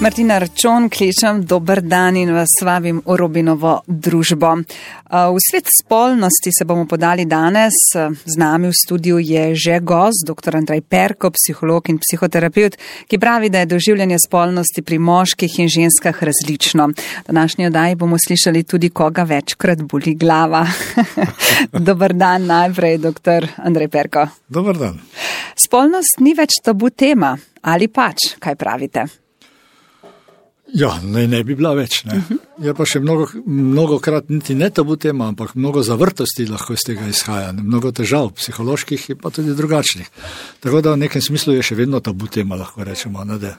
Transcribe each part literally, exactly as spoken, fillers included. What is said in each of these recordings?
Martina Arčon, kličem, dober dan in vas vabim v Robinovo družbo. V svet spolnosti se bomo podali danes. Z nami v studiu je že gost, doktor Andrej Perko, psiholog in psihoterapeut, ki pravi, da je doživljanje spolnosti pri moških in ženskah različno. V današnji oddaji bomo slišali tudi, koga večkrat boli glava. Dober dan najprej, doktor Andrej Perko. Dober dan. Spolnost ni več tabu tema, ali pač, kaj pravite? Ja, ne, ne bi bila več. Ne. Uh-huh. Je pa še mnogo, mnogokrat niti ne tabu tema, ampak mnogo zavrtosti lahko iz tega izhaja, mnogo težav, psiholoških in pa tudi drugačnih. Tako da v nekem smislu je še vedno tabu tema, lahko rečemo. Ne, da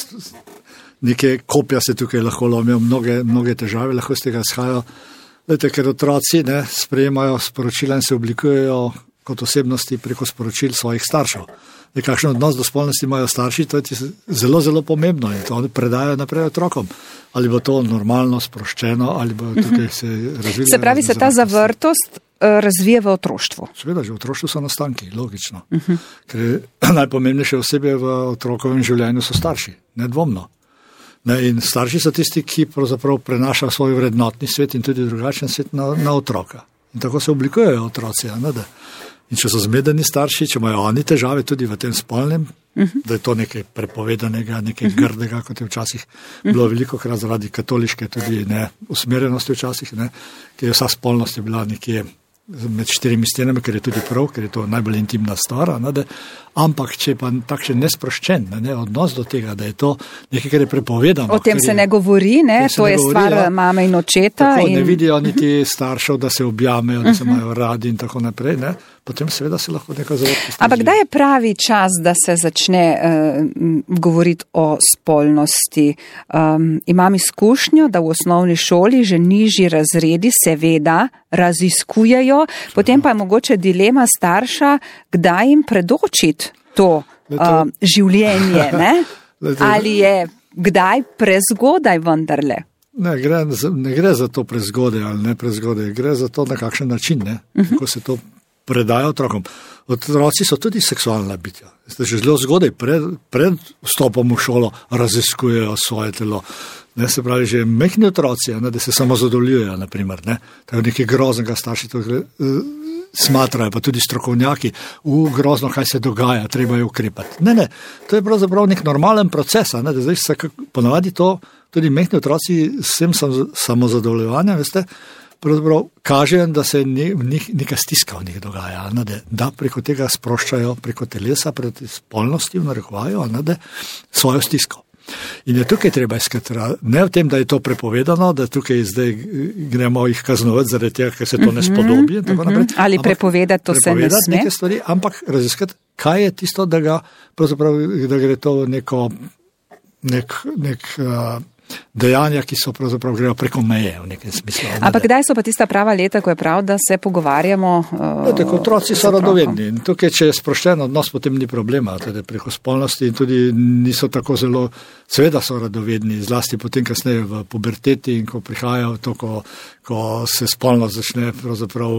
neke kopja se tukaj lahko lomijo, mnoge, mnoge težave lahko iz tega izhajajo. Lejte, ker otroci ne, sprejemajo sporočila in se oblikujejo kot osebnosti preko sporočil svojih staršev. Je, kakšen odnos do spolnosti imajo starši, to je zelo, zelo pomembno in to oni predajo naprej otrokom. Ali bo to normalno, sproščeno, ali bo tukaj se razvila. Se pravi, se ta zavrtost razvije v otroštvu? Seveda, že v otroštvu so nastanki, logično. Uh-huh. Ker najpomembnejše osebe v otrokovem življenju so starši, nedvomno. Ne, in starši so tisti, ki pravzaprav prenašajo svoj vrednotni svet in tudi drugačen svet na, na otroka. In tako se oblikujejo otroci, ne da. In če so zmedeni starši, če imajo oni težave tudi v tem spolnem, uh-huh. da je to nekaj prepovedanega, nekaj uh-huh. grdega, kot je včasih uh-huh. bilo veliko krat zaradi katoliške tudi ne, usmerjenosti včasih, ne, ker je vsa spolnost je bila nekje med štirimi stenami, ker je tudi prav, ker je to najbolj intimna stvar, ne, ampak če je pa takšen nesproščen ne, odnos do tega, da je to nekaj, kar je prepovedano. O tem se je, ne govori, ne, to je govori, stvar ja, mame in očeta. Tako, in... ne vidijo niti staršev, da se objamejo, da se imajo radi in tako naprej, ne. Potem seveda se lahko nekaj zavrti. Ampak kdaj je pravi čas, da se začne uh, govoriti o spolnosti? Um, imam izkušnjo, da v osnovni šoli že nižji razredi seveda raziskujejo, seveda. Potem pa je mogoče dilema starša, kdaj jim predočiti to uh, življenje, ne? Ali je kdaj prezgodaj vendarle? Ne gre, ne gre za to prezgodaj ali ne prezgodaj, gre za to na kakšen način, ne? Uh-huh. Kako se to predajo otrokom. Otroci so tudi seksualna bitja. Že zelo zgodaj, pred, pred vstopom v šolo, raziskujejo svoje telo. Ne, se pravi, že mehni otroci, ne, da se samo zadovoljujejo, naprimer. Ne. Tako nekaj groznega starši to uh, smatrajo, pa tudi strokovnjaki, v grozno, kaj se dogaja, treba je ukrepati. Ne, ne, to je pravzaprav nek normalen proces. Ne, da zdaj se ponavadi to, tudi mehni otroci s tem samozadovoljevanjem, veste, pravzaprav kažejo, da se ne, neka stiska v njih dogaja, ne, da preko tega sproščajo, preko telesa, preko spolnosti v narekovaju, ne, da svojo stisko. In je tukaj treba iskati, ne v tem, da je to prepovedano, da tukaj zdaj gremo jih kaznovati zaradi tega, ker se to ne spodobi. In tako naprej. Ali prepovedati to se ne sme? Neke stvari, ampak raziskati, kaj je tisto, da, ga, da gre to neko nek, nek, uh, dejanja, ki so pravzaprav grejo preko meje v nekem smislu. Ampak kdaj so pa tista prava leta, ko je prav, da se pogovarjamo? Uh, ja, tako, otroci so radovedni. In tukaj, če je sproščen odnos, potem ni problema, tudi preko spolnosti in tudi niso tako zelo, seveda so radovedni, zlasti potem kasneje v puberteti in ko prihajajo to, ko, ko se spolnost začne pravzaprav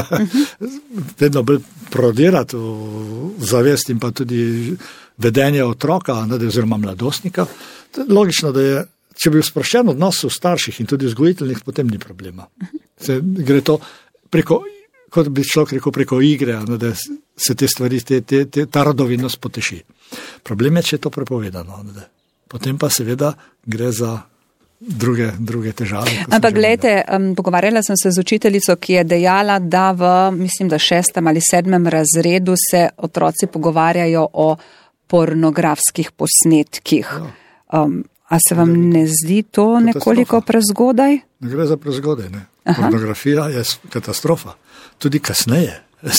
vedno bolj prodirati v, v zavest in pa tudi vedenje otroka, ne, oziroma mladostnika. Logično, da je če bi sproščen odnos v starših in tudi vzgojiteljnih, potem ni problema. Se, gre to preko, kot bi človek rekel, preko igre, ne, da se te stvari, te, te, te, ta radovednost poteši. Problem je, če je to prepovedano. Ne, potem pa seveda gre za druge, druge težave. Ampak gledajte, um, pogovarjala sem se z učiteljico, ki je dejala, da v, mislim, da šestem ali sedmem razredu se otroci pogovarjajo o pornografskih posnetkih. Ja. Um, A se vam ne zdi to nekoliko prezgodaj? Ne gre za prezgodaj, ne. Aha. Pornografija je katastrofa. Tudi kasneje.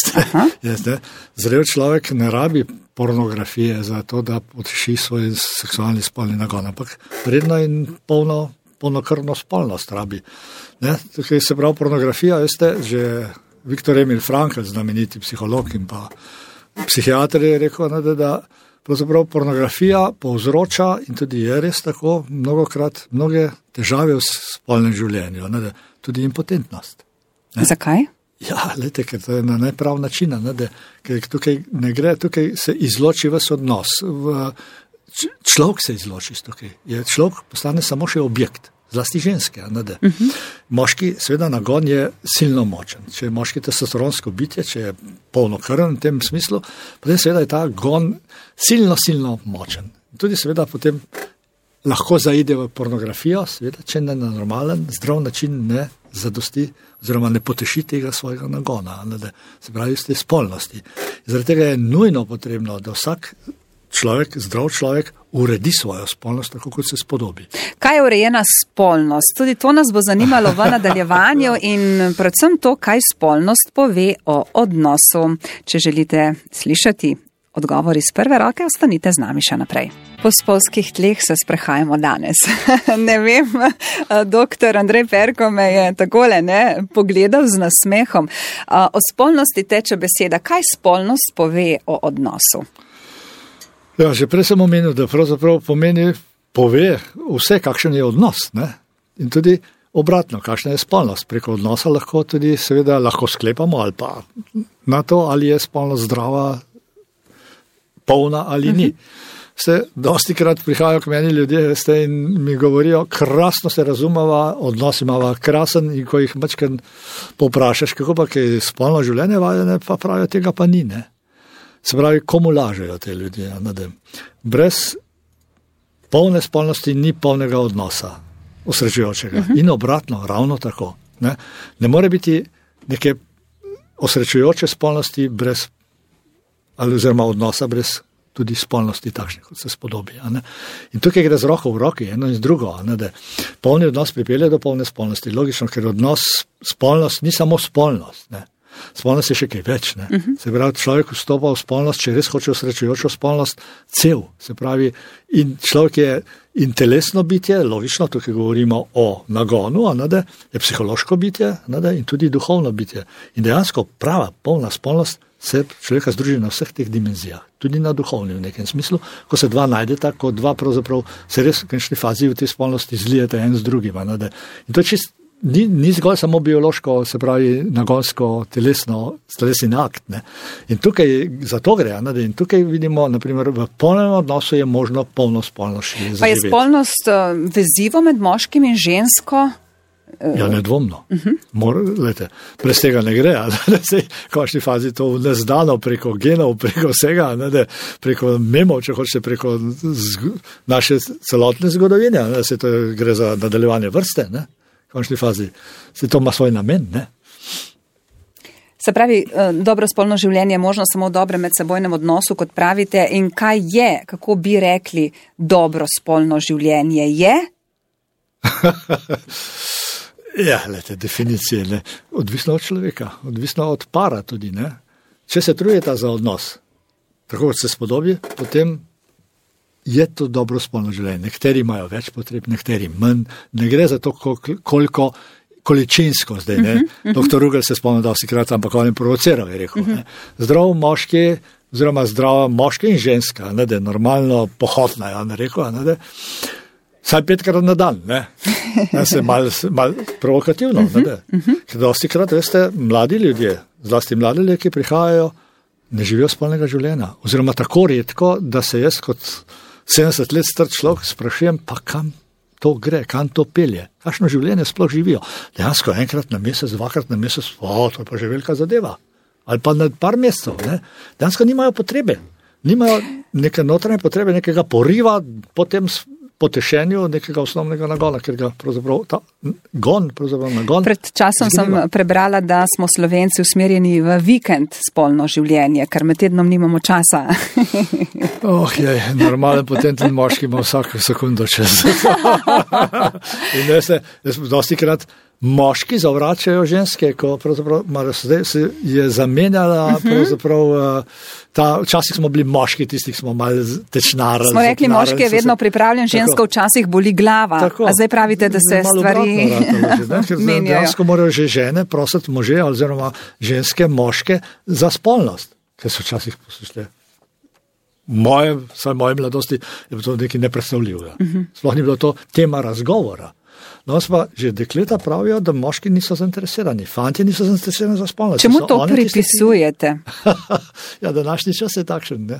Zrel človek ne rabi pornografije za to, da poteši svoj seksualni spolni nagon, ampak vredno in polno, polnokrvno spolnost rabi. Ne? Tukaj se pravi pornografija, veste, že Viktor Emil Frankl, znameniti psiholog in pa psihiater je rekel, ne, da, da pravzaprav pornografija povzroča in tudi je res tako mnogokrat mnoge težave v spolnem življenju, ne, tudi impotentnost. Ne. Zakaj? Ja, lejte, ker to je na neprav način, ne, da, ker tukaj ne gre, tukaj se izloči ves odnos. V, človek se izloči iz tukaj. Je človek postane samo še objekt, zlasti ženske. Uh-huh. Moški, seveda, nagon je silno močen. Če je moški testosteronsko bitje, če je polnokrven v tem smislu, potem seveda je ta gon silno, silno močen. Tudi seveda potem lahko zaide v pornografijo, seveda, če ne na normalen, zdrav način ne zadosti oziroma ne poteši tega svojega nagona, ne, se pravi iz te spolnosti. Zaradi tega je nujno potrebno, da vsak človek, zdrav človek, uredi svojo spolnost, tako kot se spodobi. Kaj je urejena spolnost? Tudi to nas bo zanimalo v nadaljevanju in predvsem to, kaj spolnost pove o odnosu. Če želite slišati odgovor iz prve roke, ostanite z nami še naprej. Po spolskih tleh se sprehajamo danes. Ne vem, doktor Andrej Perko me je takole ne, pogledal z nasmehom. O spolnosti teče beseda. Kaj spolnost pove o odnosu? Ja, že prej sem omenil, da pravzaprav pomeni, pove vse, kakšen je odnos. Ne? In tudi obratno, kakšna je spolnost. Preko odnosa lahko tudi seveda lahko sklepamo ali pa na to, ali je spolnost zdrava, polna ali ni. Ste, dosti krat prihajajo k meni ljudje, veste, in mi govorijo, krasno se razumeva, odnos imava krasen in ko jih mačken povprašaš, kako pa je spolno življenje vajene, pa pravijo, tega pa ni, ne. Se pravi, komu lažejo te ljudje? Brez polne spolnosti ni polnega odnosa, osrečujočega. Uh-huh. In obratno, ravno tako. Ne, ne more biti neke osrečujoče spolnosti brez, ali oziroma odnosa brez tudi spolnosti takšnih, kot se spodobi. In tukaj gre z roko v roki, eno in z drugo. Ne, polni odnos pripelje do polne spolnosti. Logično, ker odnos, spolnost ni samo spolnost, ne. Spolnost je še kaj več. Ne? Uh-huh. Se pravi, človek vstopa v spolnost, če res hoče osrečujočo spolnost, cel. Se pravi, in človek je in telesno bitje, logično, tukaj govorimo o nagonu, anade, je psihološko bitje, anade, in tudi duhovno bitje. In dejansko prava, polna spolnost se človeka združi na vseh teh dimenzijah, tudi na duhovni v nekem smislu, ko se dva najdeta, ko dva pravzaprav se res v končni fazi v tej spolnosti zlijete en z drugim. Anade. In to je čist Ni, ni zgolj samo biološko, se pravi nagonsko, telesno, telesni akt. Ne? In tukaj za to gre. Ne? In tukaj vidimo, naprimer, v polnem odnosu je možno polno spolnost zaživeti. Pa je spolnost vezivo med moškim in žensko? Ja, nedvomno. Uh-huh. Mor, lejte, brez tega ne gre. Da se v končni fazi to nezdano preko genov, preko vsega, ne? Preko memov, če hočete, preko zg- naše celotne zgodovine. Ne? Se to gre za nadaljevanje vrste, ne? V končni fazi. Se to ima svoj namen, ne? Se pravi, dobro spolno življenje je možno samo v dobrem medsebojnem odnosu, kot pravite. In kaj je, kako bi rekli, dobro spolno življenje je? Ja, lete, definicije, ne. Odvisno od človeka, odvisno od para tudi, ne. Če se trujeta za odnos, tako kot se spodobi, potem je to dobro spolno življenje. Nekateri imajo več potreb, nekateri manj. Ne gre za to, koliko količinsko zdaj. Ne? Uh-huh, uh-huh. Doktor Rugel se spomni, da vsikrat, ampak on je provociral, je rekel. Uh-huh. Zdrav moški, oziroma zdrava moški in ženska, ne, da je normalno pohotna, je on rekel, ne, da saj petkrat na dan, ne. Ne, se mal, mal provokativno, uh-huh, ne, uh-huh. Ker dosti krat, veste, mladi ljudje, zlasti mladi ljudje, ki prihajajo, ne živijo spolnega življenja. Oziroma tako redko, da se jaz kot sedemdeset let star človek sprašujem, pa kam to gre, kam to pelje, kakšno življenje sploh živijo. Dejansko enkrat na mesec, dvakrat na mesec, o, to je pa že velika zadeva. Ali pa na par mesecev, ne. Dejansko nimajo potrebe, nimajo neke notranje potrebe, nekega poriva po tem potešenju nekega osnovnega nagona, ker ga pravzaprav ta gon, pravzaprav nagon. Pred časom zgreva. Sem prebrala, da smo Slovenci usmerjeni v vikend spolno življenje, ker med tednom nimamo časa. Oh, jej, normalen potenten moški ima vsako sekundo čas. In veste, dosti krat moški zavračajo ženske, ko pravzaprav zdaj se je zamenjala pravzaprav ta, včasih smo bili moški, tistih smo malo tečnarali. Smo rekli, moški je vedno pripravljen, ženska včasih boli glava, tako, a zdaj pravite, da se stvari menjajo. Ker dejansko morajo že žene prositi može oziroma ženske moške za spolnost, ker so včasih poslušali. Moje, vsaj moje mladosti je bilo to nekaj nepredstavljivega. Uh-huh. Sploh ni bilo to tema razgovora. No, pa že dekleta pravijo, da moški niso zainteresirani, fantje niso zainteresirani za spolnost. Čemu to pripisujete? Ja, današnji čas je takšen, ne?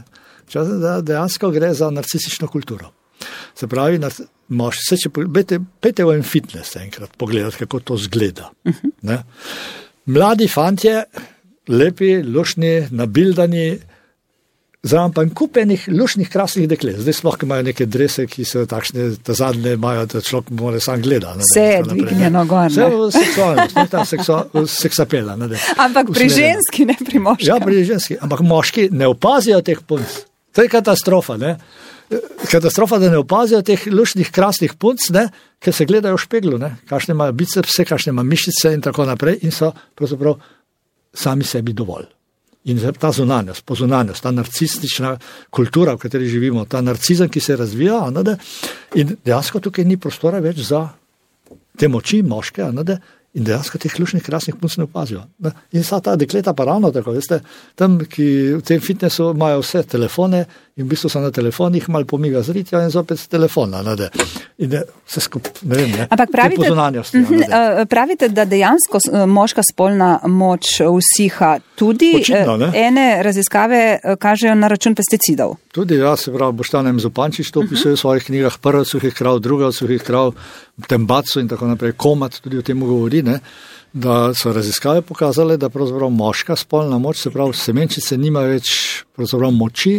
Včasih da dejansko gre za narcistično kulturo. Se pravi, mož, se, če pejte, pejte v en fitness enkrat pogledati, kako to zgleda. Uh-huh. Ne? Mladi fantje, lepi, lušni, nabildani, zraven pa en kupenih, lušnih, krasnih deklet. Zdaj sploh, ki imajo neke drese, ki so takšne, ta zadnje imajo, da človek mora sam gleda. Vse je dvignjeno gor. Vse je seksualnost, ne ta seksu, seksapela. Ne, ampak pri usmerjeno. Ženski, ne pri moški. Ja, pri ženski. Ampak moški ne opazijo teh punc. To je katastrofa, ne? Katastrofa, da ne opazijo teh lušnih, krasnih punc, ne? Ker se gledajo v špeglu, ne? Kakšne imajo bicepse, kakšne imajo mišice in tako naprej in so pravzaprav sami sebi dovolj. In ta zunanjost, pozunanjost, ta narcistična kultura, v kateri živimo, ta narcizem, ki se razvija, ne, in dejansko tukaj ni prostora več za te moči moške, ne, in dejansko teh lušnih, krasnih punc ne opazijo. Ne. In sa ta dekleta pa ravno tako, veste, tam, ki v tem fitnessu imajo vse telefone in v bistvu so na telefonih, malo pomiga z ritja in zopet telefona, ne, in vse skupaj, ne vem, ne, ampak pravite, te pozunanjosti. Ja, pravite, da dejansko moška spolna moč usiha tudi, očitno, ene raziskave kažejo na račun pesticidov. Tudi, ja, se pravi, Boštjan Zupančič to opisuje v svojih knjigah, prva od suhih krav, druga od suhih krav, Tembacu in tako naprej, Komat tudi o tem govori, ne, da so raziskave pokazale, da pravzaprav moška spolna moč, se pravi, semenčice nima več pravzaprav moči,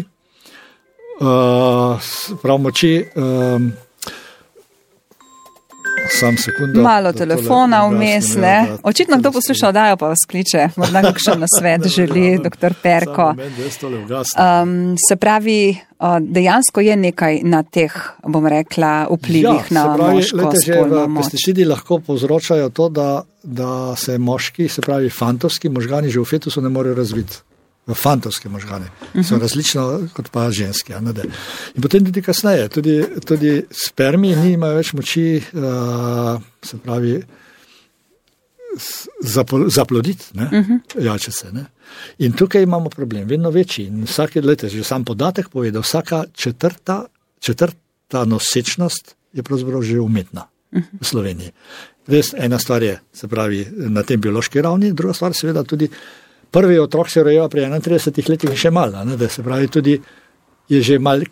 uh, prav moči, um, sam sekunda. Malo telefona vmes, ne. Očitno kdo posluša oddajo, pa vas kliče, morda kakšen nasvet želi doktor Perko. Um, se pravi, dejansko je nekaj na teh, bom rekla, vplivih ja, na pravi, moško lete, spolno moč. Pesticidi lahko povzročajo to, da, da se moški, se pravi fantovski možgani že v fetusu ne morejo razviti. Fantovske možgane so različno kot pa ženske. In potem tudi kasneje, tudi, tudi spermi nimajo več moči, uh, se pravi, zaploditi, ne, uh-huh. jajčece. Ne. In tukaj imamo problem, vedno večji. In vsake leta, že sam podatek pove, da vsaka četrta, četrta nosečnost je pravzaprav že umetna uh-huh. v Sloveniji. Res, ena stvar je, se pravi, na tem biološki ravni, druga stvar seveda tudi prvi otrok se rojeva pri enaintridesetih letih še malo, ne, da se pravi tudi je že malo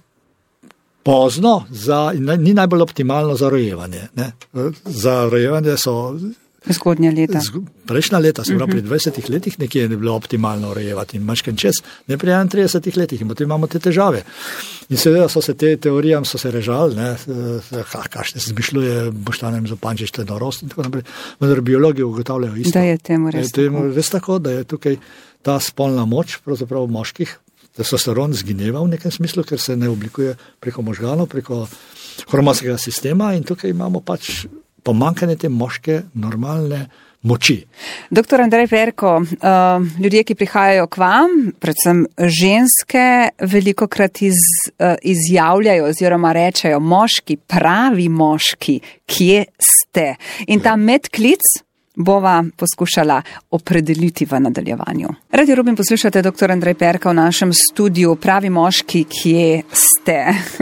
pozno, za, ni najbolj optimalno za rojevanje. Ne. Za rojevanje so zgodnja leta. Prejšnja leta, se pravi pri dvajsetih letih nekje je bilo optimalno rojevati in mačken čez, ne pri enaintridesetih letih in potem imamo te težave. In seveda so se te teorijam so se režali, ne, kakšne se zmišljuje Boštjan Zupančič, to je norost in tako naprej, vendar biologi ugotavljajo isto. Da je temu res, da je temu res tako, da je tukaj ta spolna moč, pravzaprav moških, testosteron zgineva v nekem smislu, ker se ne oblikuje preko možganov, preko hormonskega sistema in tukaj imamo pač pomankanje te moške normalne moči. Doktor Andrej Perko, uh, ljudje, ki prihajajo k vam, predvsem ženske, velikokrat iz, uh, izjavljajo oziroma rečejo, moški, pravi moški, kje ste? In ta medklic bova poskušala opredeliti v nadaljevanju. Radio Rubin poslušate doktor Andrej Perka v našem studiu Pravi moški, kje ste?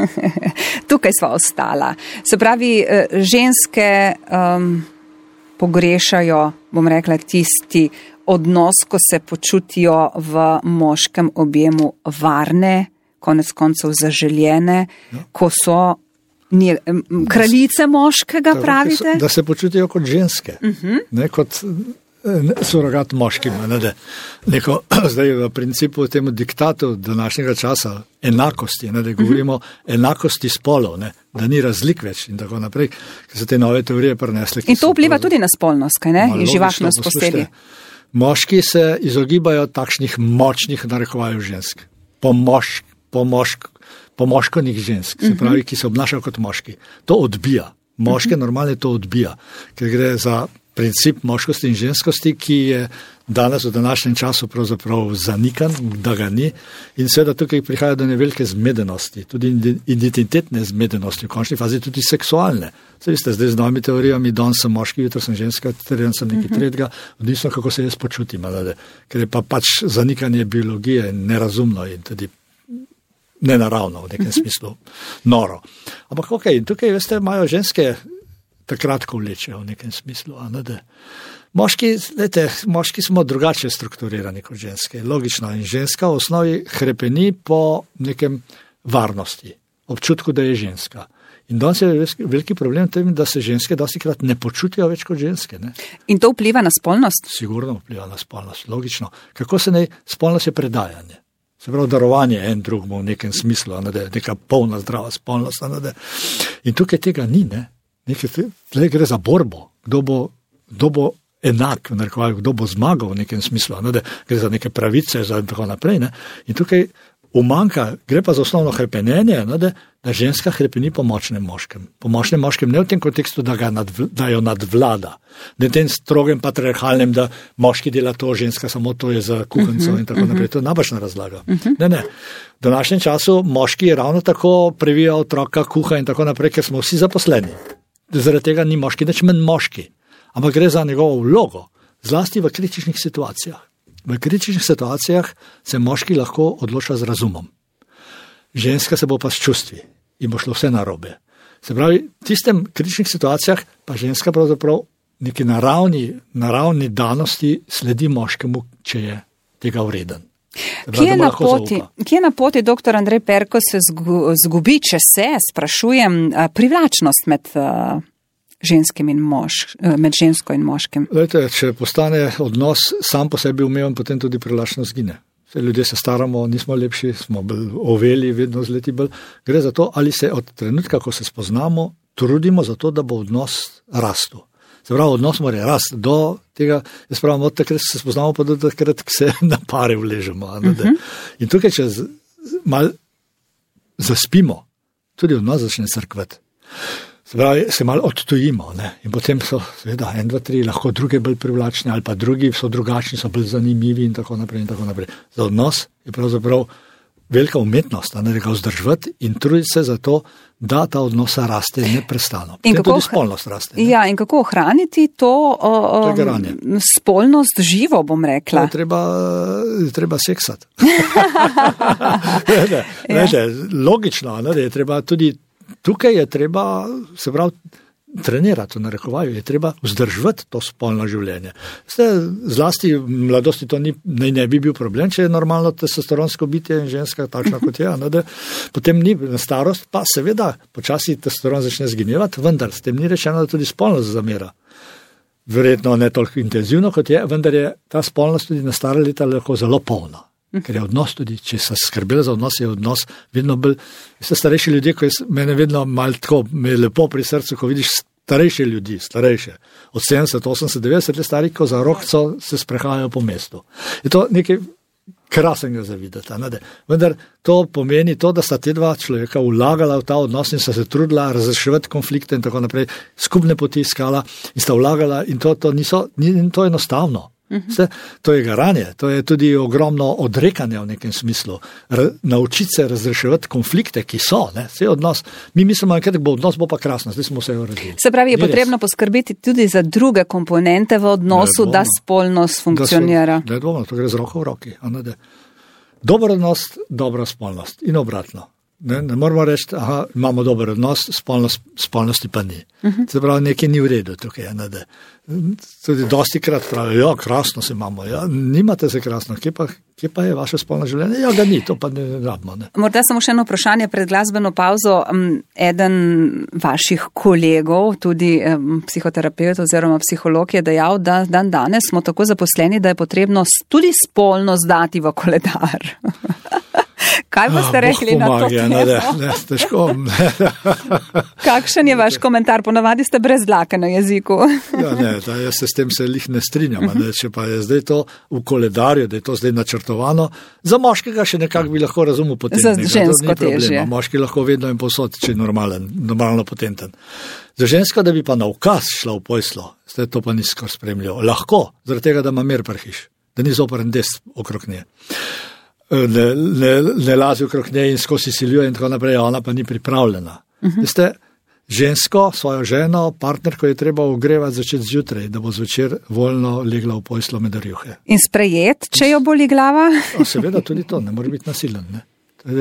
Tukaj sva ostala. Se pravi, ženske um, pogrešajo, bom rekla, tisti odnos, ko se počutijo v moškem objemu varne, konec koncev zaželjene, ja. Ko so Ni, kraljice moškega, pravite? Da se počutijo kot ženske, uh-huh. ne kot ne, surogat moškim. Ne, neko, zdaj v principu temu diktatu današnjega časa enakosti, ne, da govorimo uh-huh. enakosti spolov, ne, da ni razlik več in tako naprej, ker so te nove teorije prinesle. In to vpliva tudi na spolnost, kaj ne? In živahnost posebej. Moški se izogibajo takšnih močnih narekovajev žensk. Po mošk, po mošk, po moškonih žensk, se pravi, ki se obnašajo kot moški. To odbija. Moške uh-huh. normalno to odbija, ker gre za princip moškosti in ženskosti, ki je danes v današnjem času pravzaprav zanikan, da ga ni. In seveda tukaj prihaja do nevelike zmedenosti, tudi identitetne zmedenosti, v končni fazi tudi seksualne. Se veste, zdaj z novimi teorijami, danes sem moški, jutro sem ženska, terjen sem nekaj tretjega, odvisno kako se jaz počutim, ker je pa pač zanikanje biologije nerazumno in tudi nenaravno v nekem smislu, noro. Ampak ok, tukaj, veste, imajo ženske takrat, ko vlečejo v nekem smislu. Ne, moški, lejte, moški smo drugače strukturirani kot ženske, logično. In ženska v osnovi hrepeni po nekem varnosti, občutku, da je ženska. In danes je veliki problem tem, da se ženske dostikrat ne počutijo več kot ženske. Ne? In to vpliva na spolnost? Sigurno vpliva na spolnost, logično. Kako se ne, spolnost je predajanje. Se pravi, darovanje en drugmu v nekem smislu, ne, neka polna zdrava spolnost. Ne, in tukaj tega ni, ne. Nekaj, tle gre za borbo, kdo bo, kdo bo enak, kdo bo zmagal v nekem smislu, ne, gre za neke pravice za in tako naprej. Ne. In tukaj umanjka, gre pa za osnovno hrepenenje, ne, da, da ženska hrepeni po močnem moškem. Po močnem moškem ne v tem kontekstu, da, ga nadv, da jo nadvlada, ne v tem strogem patriarhalnem, da moški dela to, ženska samo to je za kuhanco uh-huh, in tako uh-huh. naprej. To je napačna razlaga. Uh-huh. Ne, ne. V današnjem času moški ravno tako previja otroka, kuha in tako naprej, ker smo vsi zaposleni. Zaradi tega ni moški, nič manj moški. Ampak gre za njegovo vlogo, zlasti v kritičnih situacijah. V kritičnih situacijah se moški lahko odloča z razumom. Ženska se bo pa s čustvi in bo šlo vse narobe. Se pravi, v tistem kritičnih situacijah pa ženska pravzaprav neki naravni, naravni danosti sledi moškemu, če je tega vreden. Kje je, na poti, kje je na poti, doktor Andrej Perko, se zgubi, če se, sprašujem, privlačnost med ženskim in mož, med žensko in moškim? Lejte, če postane odnos sam po sebi umeven, potem tudi privlačnost zgine. Vse ljudje se staramo, nismo lepši, smo bolj oveli, vedno z leti bolj. Gre za to, ali se od trenutka, ko se spoznamo, trudimo za to, da bo odnos rastel. Se pravi, odnos mora rasti do tega, jaz pravim, od takrat se spoznamo, pa do takrat, ko se na pare vležemo. Uh-huh. In tukaj, če z, mal zaspimo, tudi odnos začne crkvati. Se pravi, se malo odtujimo, ne? In potem so, seveda, en, dva, tri, lahko druge bolj privlačni, ali pa drugi so drugačni, so bolj zanimivi in tako naprej in tako naprej. Za odnos je pravzaprav velika umetnost, da ga vzdržati in truditi se za to, da ta odnos raste neprestano. In tudi spolnost raste. Ne? Ja, in kako ohraniti to o, o, spolnost živo, bom rekla? To je treba, treba seksati. ne, ne, ja. ne, logično, ne, je treba tudi tukaj je treba, se pravi, trenirati, v narekovaju, je treba vzdrževati to spolno življenje. Ste, zlasti v mladosti to ni, ne, ne bi bil problem, če je normalno testosteronsko bitje in ženska takšna kot je. Ne, da, potem ni na starost, pa seveda počasi testosteron začne zginjevati, vendar s tem ni rečeno, da tudi spolnost zamera. Verjetno ne toliko intenzivno kot je, vendar je ta spolnost tudi na stara leta lahko zelo polna. Ker je odnos tudi, če se skrbeli za odnos, je odnos vedno bolj, vse starejši ljudje, ko je mene vedno malo tako, me je lepo pri srcu, ko vidiš starejše ljudi, starejše, od sedemdeset, osemdeset, devetdeset let stari, ko za rohco se sprehajajo po mestu. Je to nekaj krasnega za videti, ne? Vendar to pomeni to, da sta te dva človeka vlagala v ta odnos in sta se trudila razreševati konflikte in tako naprej, skupne poti iskala in sta vlagala in to, to niso, ni to enostavno. Vse, to je garanje, to je tudi ogromno odrekanja v nekem smislu. R- naučiti se razreševati konflikte, ki so, ne, vse odnos. Mi mislimo, da bo odnos bo pa krasno, zdaj smo vse uredili. Se pravi, je Ni potrebno res. Poskrbeti tudi za druge komponente v odnosu, da spolnost funkcionira. Ne dvomno, to gre z roko v roki. Dober odnos, dobra spolnost in obratno. Ne, ne moramo reči, aha, imamo dober odnos, spolnost, spolnosti pa ni. Uh-huh. Se pravi, nekaj ni v redu tukaj. Ne, da. Tudi dosti krat pravijo, ja, krasno se imamo, ja, nimate se krasno, kje pa, kje pa je vaše spolno življenje? Ja, ga ni, to pa ne rabimo. Ne. Morda samo še eno vprašanje pred glasbeno pauzo. Eden vaših kolegov, tudi psihoterapeut oziroma psiholog, je dejal, da dan danes smo tako zaposleni, da je potrebno tudi spolnost dati v koledar. Kaj boste rekli ah, na to temo? Ne, ne, težko. Kakšen je vaš komentar? Ponavadi ste brez dlake na jeziku. ja, ne, da, jaz se s tem se lih ne strinjam. Ne, če pa je zdaj to v koledarju, da je to zdaj načrtovano, za moškega še nekako bi lahko razumel potentnega. Za žensko težje. Moški lahko vedno in posod, če je normalen, normalno potenten. Za žensko, da bi pa na ukaz šla v pojslo, zdaj to pa ni skor spremljivo. Lahko, zaradi tega, da ima mir prhiš, da ni zoprn des okrog nje. Ne, ne, ne lazi okrog nje in skozi siljuje in tako naprej, ona pa ni pripravljena. Uh-huh. Veste, žensko, svojo ženo, partnerko je treba ogrevati začeti zjutraj, da bo zvečer voljno legla v pojslo med rjuhe. In sprejet, če jo boli glava? O, seveda tudi to, ne more biti nasilen. Ne?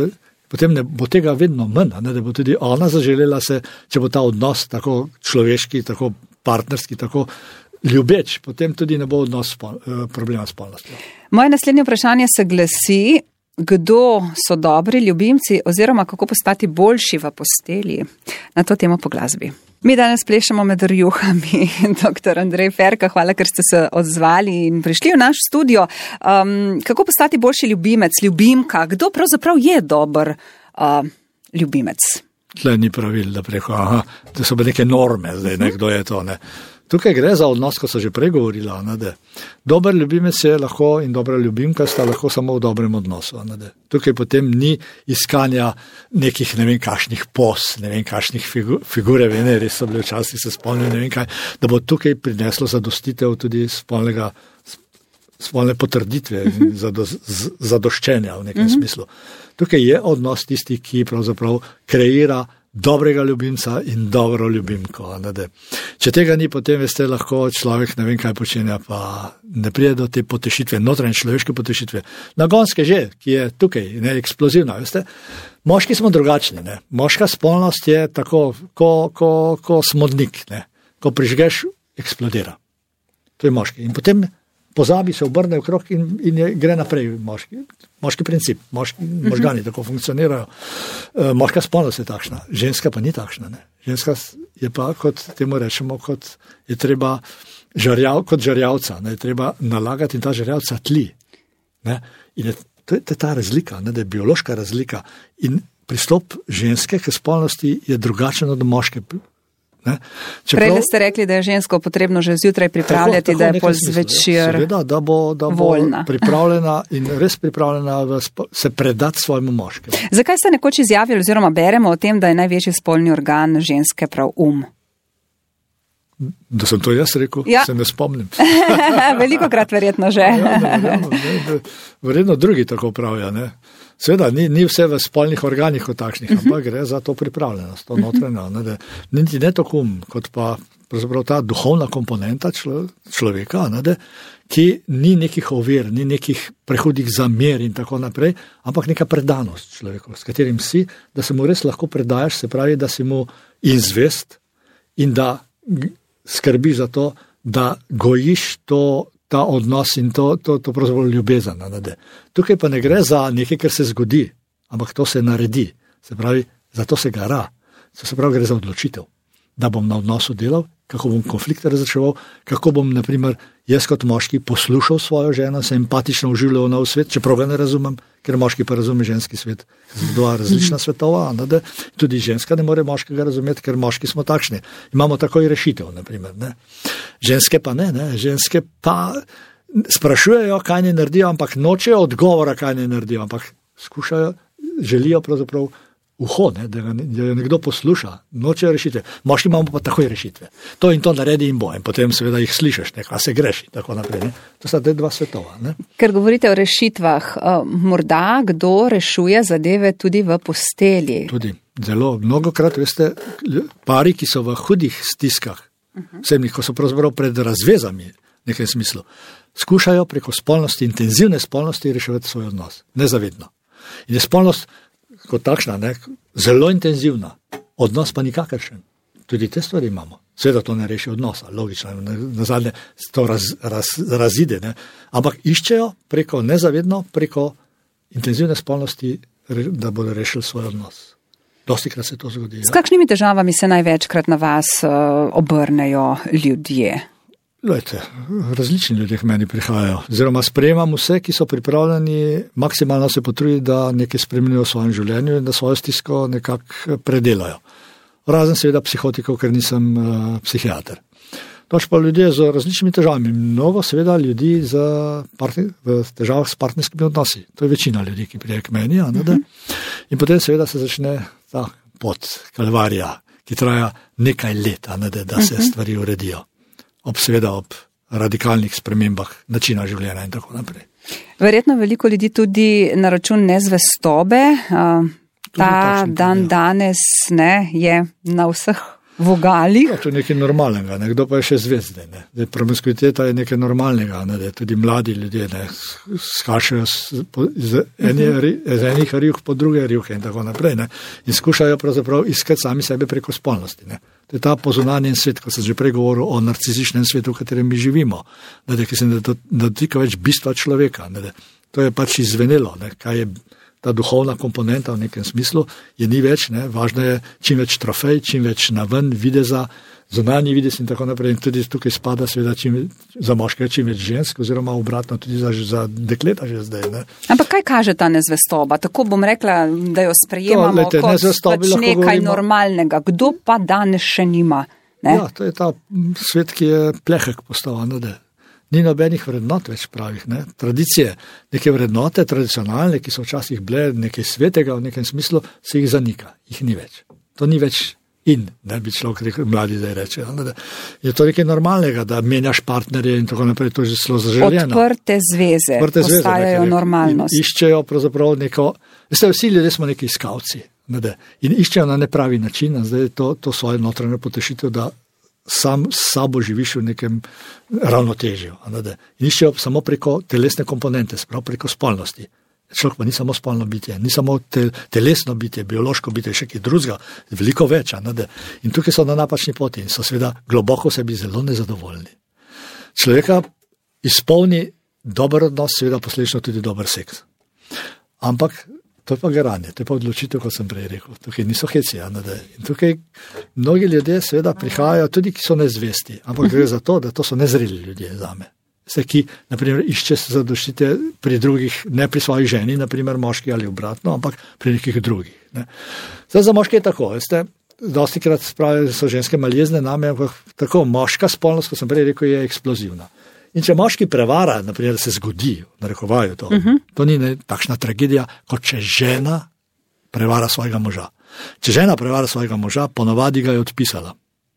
potem ne bo tega vedno manj, ne, da bo tudi ona zaželela se, če bo ta odnos tako človeški, tako partnerski, tako ljubeč, potem tudi ne bo odnos spol, problema s spolnostjo. Moje naslednje vprašanje se glasi, kdo so dobri ljubimci oziroma kako postati boljši v postelji. Na to temo po glasbi. Mi danes plešemo med rjuhami, doktor Andrej Ferka, hvala, ker ste se odzvali in prišli v naš studio. Um, kako postati boljši ljubimec, ljubimka, kdo pravzaprav je dober uh, ljubimec? Tle ni pravil, da preko, aha, da so neke norme, zdaj nekdo je to, ne. Tukaj gre za odnos, ko so že prej govorila, ne, da dober ljubimec je lahko in dobra ljubimka sta lahko samo v dobrem odnosu. Ne, da. Tukaj potem ni iskanja nekih, ne vem, kakšnih pos, ne vem, kakšnih figu, figure Venere, so bile včasih se spomnili, ne vem kaj, da bo tukaj prineslo zadostitev tudi spolnega, spolne potrditve, zadoz, zadoščenja v nekem uh-huh. smislu. Tukaj je odnos tisti, ki pravzaprav kreira dobrega ljubimca in dobro ljubimko. Ne, če tega ni, potem veste, lahko človek ne vem kaj počenja, pa ne pride do te potešitve, notranje človeške potešitve. Nagonske že, ki je tukaj, ne, eksplozivna, veste. Moški smo drugačni, ne. Moška spolnost je tako, ko, ko, ko smodnik, ne. Ko prižgeš, eksplodira. To je moški. In potem pozabi, se obrne okrog in, in je, gre naprej moški. Moški princip, moški možgani tako funkcionirajo. E, moška spolnost je takšna, ženska pa ni takšna. Ne. Ženska je pa, kot temu rečemo, kot je treba žarjav, kot žarjavca, ne, je treba nalagati in ta žarjavca tli. Ne. In je, to, je, to je ta razlika, ne, da je biološka razlika. In pristop ženske k spolnosti je drugačen od moške. Čeprav, Prej ste rekli, da je žensko potrebno že zjutraj pripravljati, tako, tako, da je pol zvečer seveda, da bo, da bo pripravljena in res pripravljena v, se predati svojemu moškemu. Zakaj ste nekoč izjavili oziroma beremo o tem, da je največji spolni organ ženske prav um? Da sem to jaz rekel, ja. Se ne spomnim. Veliko krat verjetno že. ja, ne, verjetno, ne, verjetno drugi tako pravijo, ne. Seveda, ni, ni vse v spolnih organih kot takšnih, uh-huh. ampak gre za to pripravljenost, to notranjo. Ne, niti ne tako um, kot pa pravzaprav ta duhovna komponenta člo, človeka, ne, ki ni nekih ovir, ni nekih prehodih zamer in tako naprej, ampak neka predanost človeku, s katerim si, da se mu res lahko predajaš, se pravi, da si mu izvest in da skrbiš za to, da gojiš to, ta odnos in to, to, to pravzaprav ljubezen. Ne. Tukaj pa ne gre za nekaj, kar se zgodi, ampak to se naredi. Se pravi, zato se gara. Se pravi, gre za odločitev. Da bom na odnosu delal, kako bom konflikte razreševal, kako bom, na primer, jaz kot moški poslušal svojo ženo, se empatično vživljal v svet, čeprav ga ne razumem, ker moški pa razume ženski svet. Dva različna svetova, ne, tudi ženska ne more moškega razumeti, ker moški smo takšni. Imamo takoj rešitev, na primer. Ne. Ženske pa ne, ne, ženske pa sprašujejo, kaj ne naredijo, ampak nočejo odgovora, kaj ne naredijo, ampak skušajo, želijo pravzaprav uho, ne, da, ga, da jo nekdo posluša, nočejo rešitve. Moški imamo pa takoj rešitve. To in to naredi in bo. In potem seveda jih slišiš, nekaj se greš in tako naprej. Ne. To sta te dva svetova. Ne. Ker govorite o rešitvah, morda kdo rešuje zadeve tudi v postelji? Tudi. Zelo. Mnogokrat, veste, pari, ki so v hudih stiskah, uh-huh. vsemnih, ko so pravzaprav pred razvezami, v nekem smislu, skušajo preko spolnosti, intenzivne spolnosti reševati svoj odnos. Nezavedno. In je spolnost kot takšna, ne, zelo intenzivna, odnos pa nikakršen. Tudi te stvari imamo. Seveda to ne reši odnosa, logično, na zadnje to raz, raz, razide, ne. Ampak iščejo preko nezavedno, preko intenzivne spolnosti, da bodo rešili svoj odnos. Dostikrat se to zgodi. S kakšnimi težavami se največkrat na vas uh, obrnejo ljudje? Lejte, različni ljudje k meni prihajajo. Oziroma sprejemam vse, ki so pripravljeni maksimalno se potruditi, da nekaj spremenijo v svojem življenju in da svojo stisko nekako predelajo. Razen seveda psihotikov, ker nisem uh, psihiater. Toč pa ljudje z različnimi težavami. Mnogo seveda ljudi z partner, v težavah s partnerskimi odnosi. To je večina ljudi, ki prije k meni. A, uh-huh. In potem seveda se začne ta pot, kalvarija, ki traja nekaj let, a, da se uh-huh. stvari uredijo. Ob seveda ob radikalnih spremembah načina življenja in tako naprej. Verjetno veliko ljudi tudi na račun nezvestobe. Uh, ta dan ja. danes ne, je na vseh vogali. Ja, to je nekaj normalnega, nekdo pa je še zvezde. Ne. Zdaj, promiskuiteta je nekaj normalnega, ne, da tudi mladi ljudje ne, skašajo z, z, eni, z enih rjuh po druge rjuhe in tako naprej. Ne, in skušajo pravzaprav iskati sami sebe preko spolnosti. Ne. To je ta pozunanjen svet, ko sem že prej govoril o narcizičnem svetu, v katerem mi živimo, ne, da, ki se ne dotika več bistva človeka. Ne, da, to je pač izvenelo, ne, kaj je ta duhovna komponenta v nekem smislu, je ni več, ne, važno je čim več trofej, čim več naven, videza, zunanji videz in tako naprej. In tudi tukaj spada seveda čim, za moške čim več žensk, oziroma obratno tudi za, za dekleta že zdaj. Ne. Ampak kaj kaže ta nezvestoba? Tako bom rekla, da jo sprejemamo to, lejte, kot pač nekaj govorimo, normalnega. Kdo pa danes še nima? Ne? Ja, to je ta svet, ki je plehek postal, ne. Ni nobenih vrednot več pravih, ne. Tradicije, neke vrednote tradicionalne, ki so včasih bile nekaj svetega v nekem smislu, se jih zanika, jih ni več. To ni več in, ne bi človek rekel, mladi zdaj reče. Ne, je to nekaj normalnega, da menjaš partnerje in tako naprej, to je že zelo zaželjeno. Odprte zveze Odprte postajajo zveze, normalnost. Iščejo pravzaprav neko, veste, vsi ljudje smo neki iskalci, ne, in iščejo na nepravi način, zdaj to, to svoje notranje potešitev, da sam s sabo živiš v nekem ravnotežju. In iščejo samo preko telesne komponente, sprav preko spolnosti. Človek pa ni samo spolno bitje, ni samo te, telesno bitje, biološko bitje, še kaj drugega, veliko več. In tukaj so na napačni poti in so seveda globoko sebi zelo nezadovoljni. Človeka izpolni dober odnos, seveda posledično tudi dober seks. Ampak to je pa garanje, to je pa odločitev, kot sem prej rekel. Tukaj niso heci. In tukaj mnogi ljudje seveda prihajajo, tudi ki so nezvesti, ampak gre za to, da to so nezreli ljudje zame. Vse, ki, naprimer, išče se zadoščite pri drugih, ne pri svoji ženi, naprimer moški ali obratno, ampak pri nekih drugih. Ne. Zdaj za moške je tako, veste, dosti krat spravijo, so ženske maljezne name, ampak tako moška spolnost, kot sem prej rekel, je eksplozivna. In če moški prevara, naprimer, se zgodi, narekovajo to, uh-huh. to ni ne, takšna tragedija, kot če žena prevara svojega moža. Če žena prevara svojega moža, ponovadi ga je odpisala.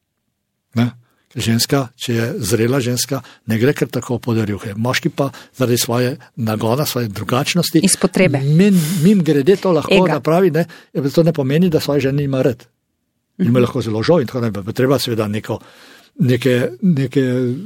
Ne? Ženska, če je zrela ženska, ne gre kar tako pod rjuhe. Moški pa zaradi svoje nagona, svoje drugačnosti, iz potrebe. Mim, mim grede to lahko Ega. napravi, ne? To ne pomeni, da svoje žene ima rad. In uh-huh. me lahko zelo žal in tako naprej. Treba seveda neko, neke, neke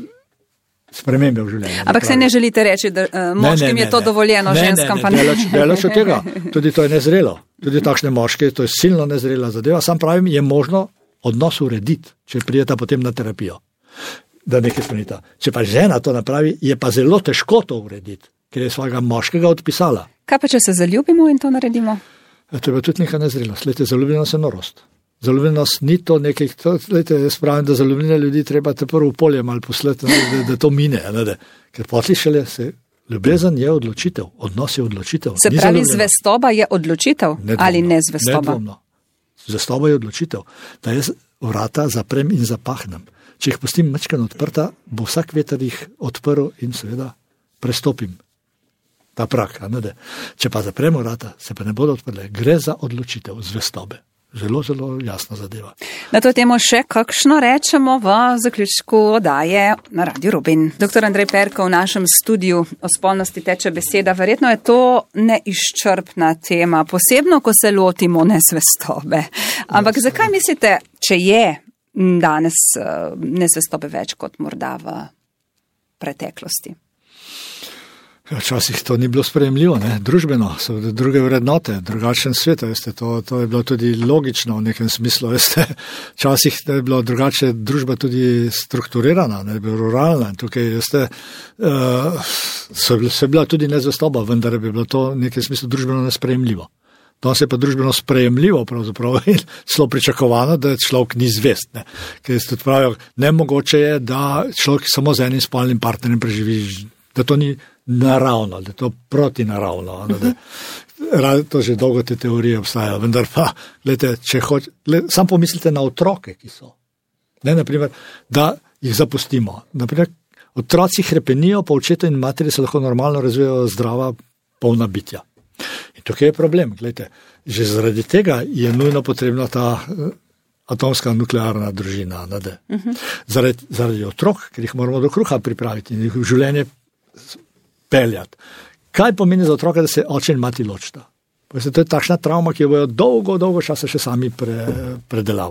spremembe v življenju. Ampak se ne želite reči, da uh, moškim ne, ne, je to ne, dovoljeno, ne, ženskam pa ne. Ne, delač od tega. Tudi to je nezrelo. Tudi takšne moške, to je silno nezrela zadeva. Sam pravim, je možno odnos urediti, če prijeta potem na terapijo. Da nekaj spremenita. Če pa žena to napravi, je pa zelo težko to urediti, ker je svojega moškega odpisala. Kaj pa, če se zaljubimo in to naredimo? E, to je pa tudi neka nezrelost. Lejte, zaljubljenost je norost. Zaljubljenost ni to nekaj, to, lejte, jaz pravim, da zaljubljene ljudi treba te prvo v polje malo poslati, da, da to mine. Ne, da. Ker potli šele se, ljubezen je odločitev, odnos je odločitev. Se pravi, zvestoba je odločitev nedvomno, ali ne zvestoba? Nedvomno. Zvestoba je odločitev, da jaz vrata zaprem in zapahnem. Če jih pustim majčkeno odprta, bo vsak veter jih odprl in seveda prestopim ta prak. Ne, če pa zapremo vrata, se pa ne bodo odprle. Gre za odločitev zvestobe. Zelo, zelo jasna zadeva. Na to temo še kakšno rečemo v zaključku oddaje na Radiu Rubin. Doktor Andrej Perko v našem studiu o spolnosti teče beseda. Verjetno je to neizčrpna tema, posebno, ko se lotimo nezvestobe. Ampak ja, zakaj mislite, če je danes nezvestobe več kot morda v preteklosti? Včasih to ni bilo sprejemljivo, ne? Družbeno, so druge vrednote, drugačen svet, veste, to, to je bilo tudi logično v nekem smislu, veste, včasih je bilo drugače družba tudi strukturirana, ne, je bila ruralna in tukaj, veste, uh, so, so bila tudi nezvestoba, vendar je bilo to v nekem smislu družbeno nesprejemljivo. Danes je pa družbeno sprejemljivo pravzaprav in zelo pričakovano, da človek ni zvest, ne? Ker se tudi pravijo, nemogoče je, da človek samo z enim spolnim partnerjem preživi, da to ni naravno, da je to protinaravno. Da, to že dolgo te teorije obstajajo, vendar pa, gledajte, če hoč, gled, sam pomislite na otroke, ki so. Ne, naprimer, da jih zapustimo. Naprimer, otroci hrepenijo, pa očetu in materi se lahko normalno razvijajo zdrava, polna bitja. In tukaj je problem, gledajte, že zaradi tega je nujno potrebna ta atomska nuklearna družina. Uh-huh. Zaradi, zaradi otrok, ker jih moramo do kruha pripraviti in jih v življenje peljati. Kaj pomeni za otroka, da se oče in mati ločita? To je takšna travma, ki jo bojo dolgo, dolgo časa še sami pre, predelavali.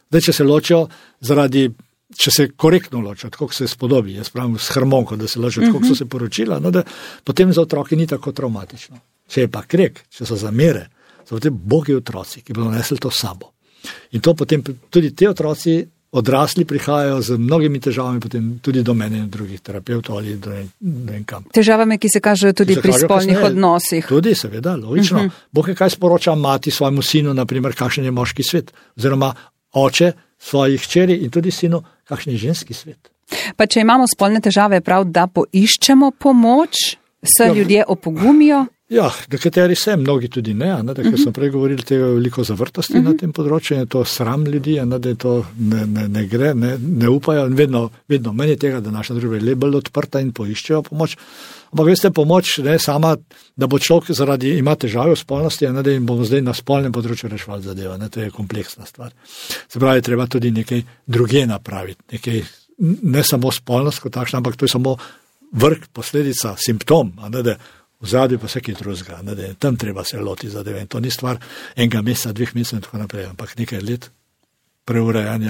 Zdaj, če se ločijo zaradi, če se korektno ločijo, tako se spodobi, jaz pravim s harmonko, da se ločijo, tako so se poročila, no, da potem za otroke ni tako traumatično. Če je pa krek, če so zamere, so potem bogi otroci, ki bodo nesli to sabo. In to potem tudi te otroci odrasli prihajajo z mnogimi težavami, potem tudi do mene in drugih terapeutov ali do ne vem kam. Težavami, ki se kažejo tudi pri spolnih odnosih. Tudi, seveda, logično. Uh-huh. Bog je kaj sporoča mati svojemu sinu, naprimer, kakšen je moški svet, oziroma oče svojih hčeri in tudi sinu, kakšen je ženski svet. Pa če imamo spolne težave, prav, da poiščemo pomoč, se ja, ljudje opogumijo? Ja, nekateri se, mnogi tudi ne, ne da, ker uh-huh. sem prej govoril, tega veliko zavrtosti uh-huh. na tem področju, je to sram ljudi, ne, da je to ne, ne, ne gre, ne, ne upajo, vedno, vedno meni tega, da naša družba je bolj odprta in poiščejo pomoč. Ampak veste, pomoč, ne, sama, da bo človek zaradi, ima težave v spolnosti, ne, da jim bomo zdaj na spolnem področju rešvali zadeva, ne, to je kompleksna stvar. Se pravi, treba tudi nekaj druge napraviti, nekaj, ne samo spolnost kot takšna, ampak to je samo vrh, posledica, simptom, ne, da v zadju pa vse kaj drugega, tam treba se loti zadeve. In to ni stvar enega meseca, dveh mesecev in tako naprej, ampak nekaj let preurejanja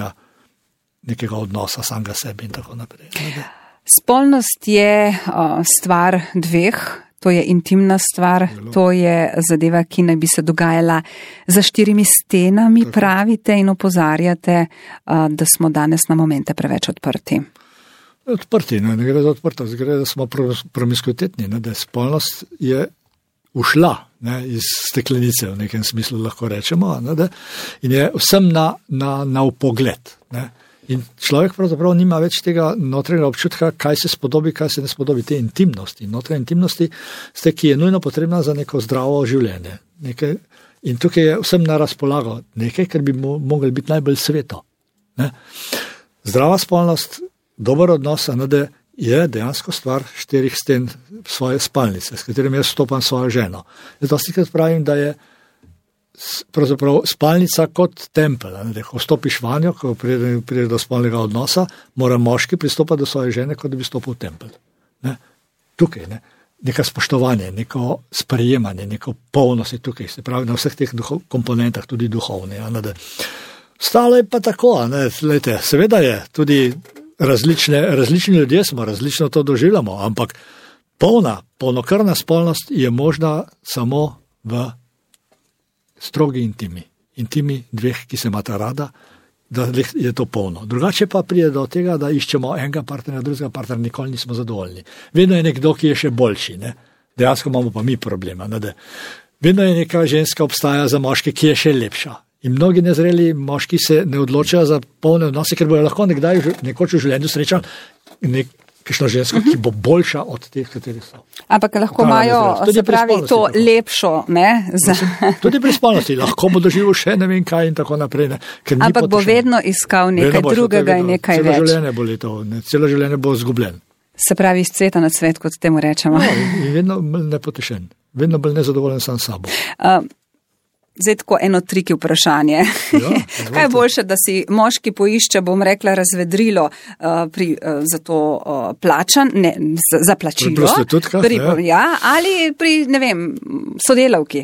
nekega odnosa samega sebe in tako naprej. Ne? Spolnost je o, stvar dveh, to je intimna stvar, Zelo. To je zadeva, ki naj bi se dogajala za štirimi stenami, tako. Pravite in opozarjate, o, da smo danes na momente preveč odprti. Odprti, ne, ne gre za odprtost, gre, da smo promiskuitetni, ne, da spolnost je ušla, ne, iz steklenice, v nekem smislu lahko rečemo, ne, da, in je vsem na, na, na upogled. Ne. In človek pravzaprav nima več tega notranjega občutka, kaj se spodobi, kaj se ne spodobi, te intimnosti. Notranje intimnosti ste, ki je nujno potrebna za neko zdravo življenje. Nekaj, in tukaj je vsem na razpolago nekaj, kar bi mo, mogli biti najbolj sveto. Ne. Zdrava spolnost, dober odnos, da je dejansko stvar štirih sten svoje spalnice, s katerim jaz stopam svojo ženo. Jaz dosti krat pravim, da je pravzaprav spalnica kot tempelj. Da ko stopiš vanjo, ko pride, pride do spolnega odnosa, mora moški pristopati do svoje žene, kot da bi stopil v tempelj. Ne? Tukaj, ne? Neko spoštovanje, neko sprejemanje, neko polnost je tukaj, se pravi na vseh teh duho, komponentah, tudi duhovne. Stalo je pa tako, ne? Lejte, seveda je tudi Različne, različni ljudje smo, različno to doživljamo, ampak polna, polnokrvna spolnost je možna samo v strogi intimi. Intimi dveh, ki se imata rada, da je to polno. Drugače pa pride do tega, da iščemo enega partnerja, drugega partnerja, nikoli nismo zadovoljni. Vedno je nekdo, ki je še boljši, ne? Dejansko imamo pa mi problema. Ne? Vedno je neka ženska obstaja za moške, ki je še lepša. In mnogi nezreli moški se ne odločajo za polne odnose, ker bojo lahko nekdaj nekoč v življenju srečali nekšno žensko, ki bo boljša od teh, kateri so. Ampak lahko imajo, se pravi, to tako. Lepšo, ne? Za... Tudi pri spolnosti, lahko bo doživel še ne vem kaj in tako naprej. Ne? Ampak bo vedno iskal nekaj vedno drugega in nekaj celo več. Življenje bo leto, ne? Celo življenje bo zgubljen. Se pravi, iz cveta na cvet, kot temu rečemo. No, in vedno bolj nepotešen, vedno bolj nezadovoljen sam sabo. Uh, Zdaj tako eno triki vprašanje. Ja, kaj je boljše, da si moški poišče, bom rekla, razvedrilo uh, pri, uh, za to uh, plačan, ne, za, za plačilo. Pri prostitutkah, pri, ja, ali pri, ne vem, sodelavki.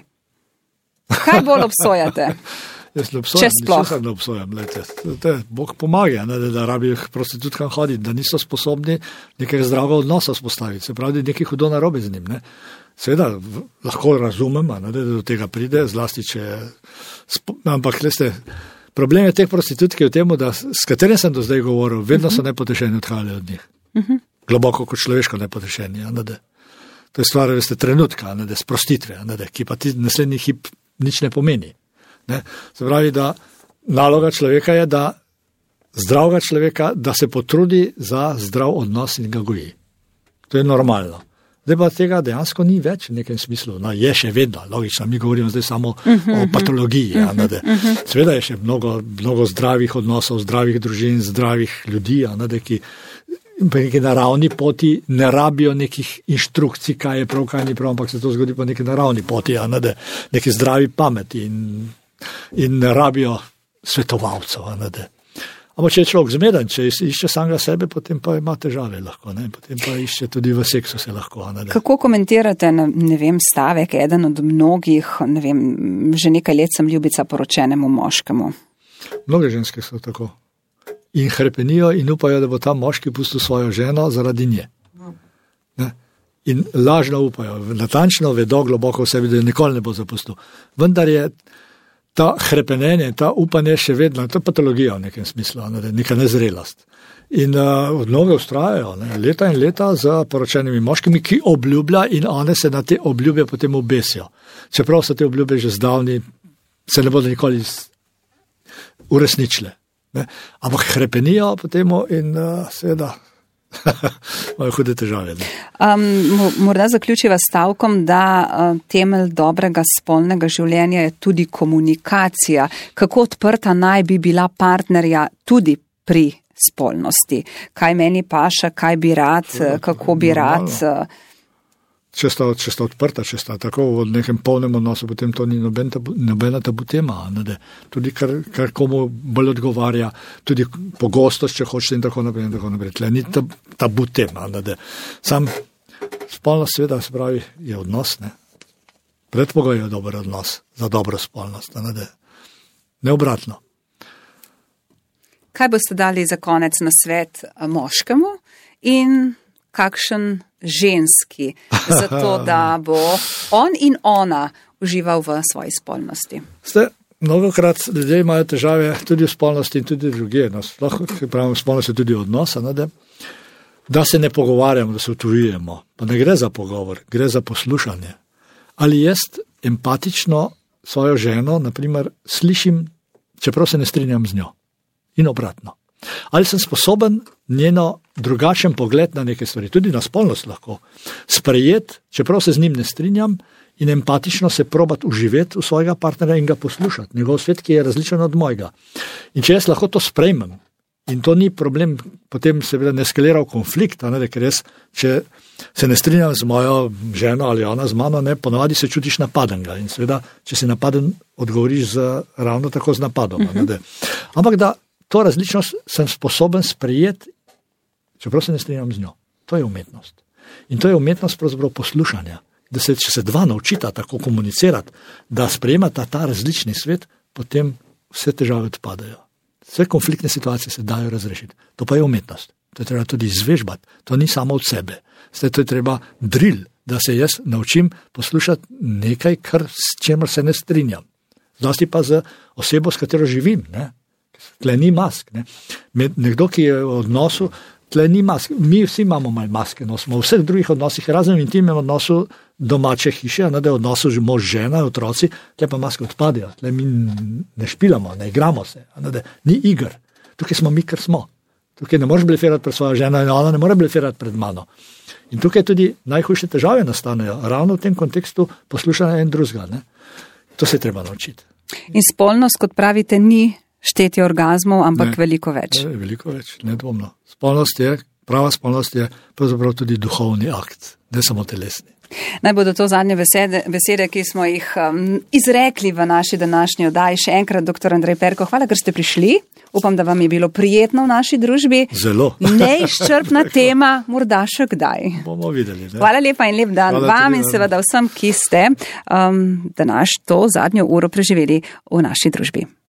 Kaj bolj obsojate? Jaz ne obsojam, nisem ne obsojam. Lejte, te, Bog pomaga, ne, da, da rabi prostitutkam hoditi, da niso sposobni nekega zdravega odnosa vzpostaviti. Se pravi, nekaj hudo narobe z njim. Ne. Seveda, lahko razumem, ne, da do tega pride, zlasti če... Ampak, leste, problem je teh prostitutk v tem, da s katerim sem do zdaj govoril, vedno so nepotešeni odhajali od njih. Uh-huh. Globoko kot človeško nepotešeni. Ne, da. To je stvar, veste, trenutka, ne, da, sprostitve, ne, da, ki pa ti naslednji hip nič ne pomeni. Ne. Se pravi, da naloga človeka je, da zdravega človeka, da se potrudi za zdrav odnos in ga goji. To je normalno. Zdaj pa tega dejansko ni več v nekem smislu. No, je še vedno, logično, mi govorimo zdaj samo uh-huh, o patologiji. Uh-huh, ja, uh-huh. Seveda je še mnogo, mnogo zdravih odnosov, zdravih družin, zdravih ljudi, ja, ne, ki po neki naravni poti ne rabijo nekih inštrukcij, kaj je prav, kaj ni prav, ampak se to zgodi po neki naravni poti, ja, ne, neki zdravi pameti in, in ne rabijo svetovalcev. Ja, ne, Ampak če je človek zmeden, če išče samega sebe, potem pa ima težave lahko, ne? Potem pa išče tudi v seksu se lahko. Ne? Kako komentirate, ne vem, stavek, eden od mnogih, ne vem, že nekaj let sem ljubica poročenemu moškemu? Mnoge ženske so tako. In hrepenijo in upajo, da bo ta moški pustil svojo ženo zaradi nje. Ne? In lažno upajo, natančno vedo globoko v sebi, da jo nikoli ne bo zapustil. Vendar je ta hrepenenje, ta upanje še vedno, to je patologija v nekem smislu, ne? Neka nezrelost. In uh, mnoge ustrajajo, ne? Leta in leta za poročenimi moškimi, ki obljublja in one se na te obljube potem obesijo. Čeprav so te obljube že zdavni, se ne bodo nikoli uresničile. Ne? Ampak hrepenijo potem in uh, seveda imajo hude težave. Um, morda zaključiva stavkom, da uh, temelj dobrega spolnega življenja je tudi komunikacija. Kako odprta naj bi bila partnerja tudi pri spolnosti? Kaj meni paša, kaj bi rad, Fula, kako bi normalno. rad... Uh, Če sta, če sta odprta, če sta tako v nekem polnem odnosu, potem to ni noben tabu, nobena tabu tema. Ne? Tudi kar, kar komu bolj odgovarja, tudi pogostost, če hočete in tako naprej. In tako naprej. Tle ni tabu tema. Ne? Sam spolnost seveda se pravi je odnos. Ne? Predpogoj je dober odnos za dobro spolnost. Ne, ne obratno. Kaj boste dali za konec na svet moškemu in kakšen ženski, zato da bo on in ona užival v svoji spolnosti? Ste, mnogokrat ljudje imajo težave tudi v spolnosti in tudi druge. No, lahko pravim, spolnost je tudi odnos, da, da se ne pogovarjamo, da se utujujemo. Pa ne gre za pogovor, gre za poslušanje. Ali jaz empatično svojo ženo, naprimer, slišim, čeprav se ne strinjam z njo. In obratno. Ali sem sposoben njeno drugačen pogled na neke stvari, tudi na spolnost lahko, sprejet, čeprav se z njim ne strinjam, in empatično se probati uživeti v svojega partnera in ga poslušati, njegov svet, ki je različen od mojega. In če jaz lahko to sprejmem, in to ni problem, potem seveda ne eskalira v konflikt, ne, ker jaz, če se ne strinjam z mojo ženo ali ona z mano, ne, ponavadi se čutiš napadenga in seveda, če si napaden, odgovoriš z, ravno tako z napadom. Uh-huh. Ne, ampak da to različnost sem sposoben sprejeti, čeprav se ne strinjam z njo. To je umetnost. In to je umetnost pravzaprav poslušanja. Da se, če se dva naučita tako komunicirati, da sprejemata ta različni svet, potem vse težave odpadajo. Vse konfliktne situacije se dajo razrešiti. To pa je umetnost. To je treba tudi izvežbati. To ni samo od sebe. Zdaj to je treba drill, da se jaz naučim poslušati nekaj, kar, s čemer se ne strinjam. Zlasti pa z osebo, s katero živim, ne? Tle ni mask. Ne? Nekdo, ki je v odnosu, tle ni mask. Mi vsi imamo malo maske, nosimo v vseh drugih odnosih, razen v intimnem odnosu domače hiše, ne, da je v odnosu mož, žena, otroci, tle pa maske odpadejo. Tle mi ne špilamo, ne igramo se. Ne, ni igr. Tukaj smo mi, ker smo. Tukaj ne moreš blefirati pred svojo ženo in ona ne more blefirati pred mano. In tukaj tudi najhujše težave nastanejo, ravno v tem kontekstu poslušanja en drugega. Ne. To se je treba naučiti. In spolnost, kot pravite, ni štetje orgazmov, ampak ne, veliko več. Ne, veliko več, nedvomno. Spolnost je, prava spolnost je pravzaprav tudi duhovni akt, ne samo telesni. Naj bodo to zadnje besede, besede, ki smo jih um, izrekli v naši današnji oddaji. Še enkrat, doktor Andrej Perko, hvala, ker ste prišli. Upam, da vam je bilo prijetno v naši družbi. Zelo. Neizčrpna tema, morda še kdaj. Bomo videli. Ne? Hvala lepa in lep dan hvala vam in seveda vsem, ki ste um, današnjo to zadnjo uro preživeli v naši družbi.